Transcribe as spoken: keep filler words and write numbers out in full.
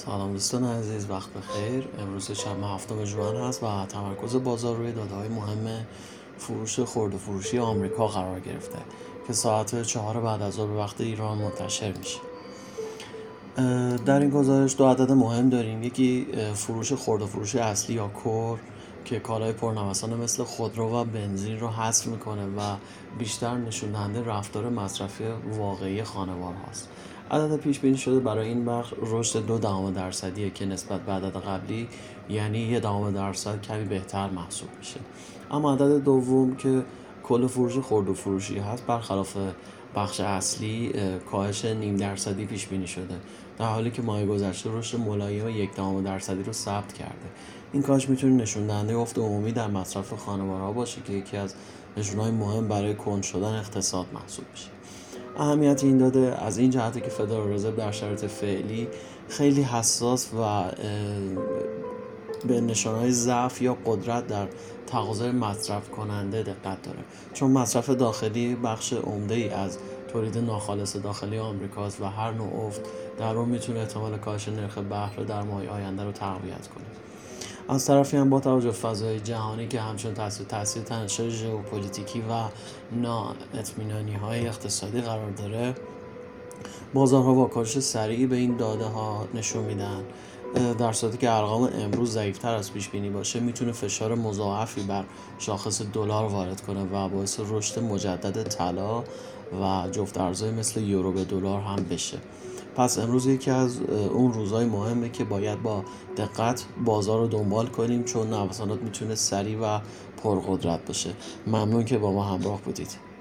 سلام دوستان عزیز، وقت بخیر. امروز شنبه هفتم ژوئن هست و تمرکز بازار روی داده‌های مهم فروش خرده فروشی آمریکا قرار گرفته که ساعت چهار بعد از ظهر به وقت ایران منتشر میشه. در این گزارش دو عدد مهم داریم. یکی فروش خرده فروشی اصلی یا کور که کالای پرنوسان مثل خودرو و بنزین رو حذف میکنه و بیشتر نشون دهنده رفتار مصرفی واقعی خانوار هاست. عدد پیش بینی شده برای این بخش رشد دو دهم درصدیه که نسبت به عدد قبلی یعنی یه دهم درصد کمی بهتر محسوب میشه. اما عدد دوم که کل فروش خرده فروشی هست برخلاف بخش اصلی کاهش نیم درصدی پیش بینی شده، در حالی که ماه گذشته رشد ملایم یک دهم درصدی رو ثبت کرده. این کاهش میتونه نشون دهنده افت عمومی در مصرف خانوارها باشه که یکی از نشونهای مهم برای کند شدن اقتصاد محسوب میشه. اهمیت این داده از این جهته که فدرال رزرو در شرایط فعلی خیلی حساس و به نشانهای ضعف یا قدرت در تقاضای مصرف کننده دقت داره، چون مصرف داخلی بخش عمده ای از تولید ناخالص داخلی آمریکاست و هر نوع افت در اون میتونه احتمال کاهش نرخ بهره در ماه آینده رو تقویت کنه. از طرفی هم با توجه به فضای جهانی که همچون تاثیر تاثیر تنش‌های ژئوپلیتیکی و نااطمینانی‌های اقتصادی قرار داره، بازارها واکنش سریعی به این داده ها نشون میدن. در صورتی که ارقام امروز ضعیف‌تر از پیش بینی باشه میتونه فشار مضاعفی بر شاخص دلار وارد کنه و باعث رشد مجدد طلا و جفت ارزهای مثل یورو به دلار هم بشه. پس امروز یکی از اون روزهای مهمه که باید با دقت بازار رو دنبال کنیم، چون نوسانات میتونه سریع و پرقدرت باشه. ممنون که با ما همراه بودید.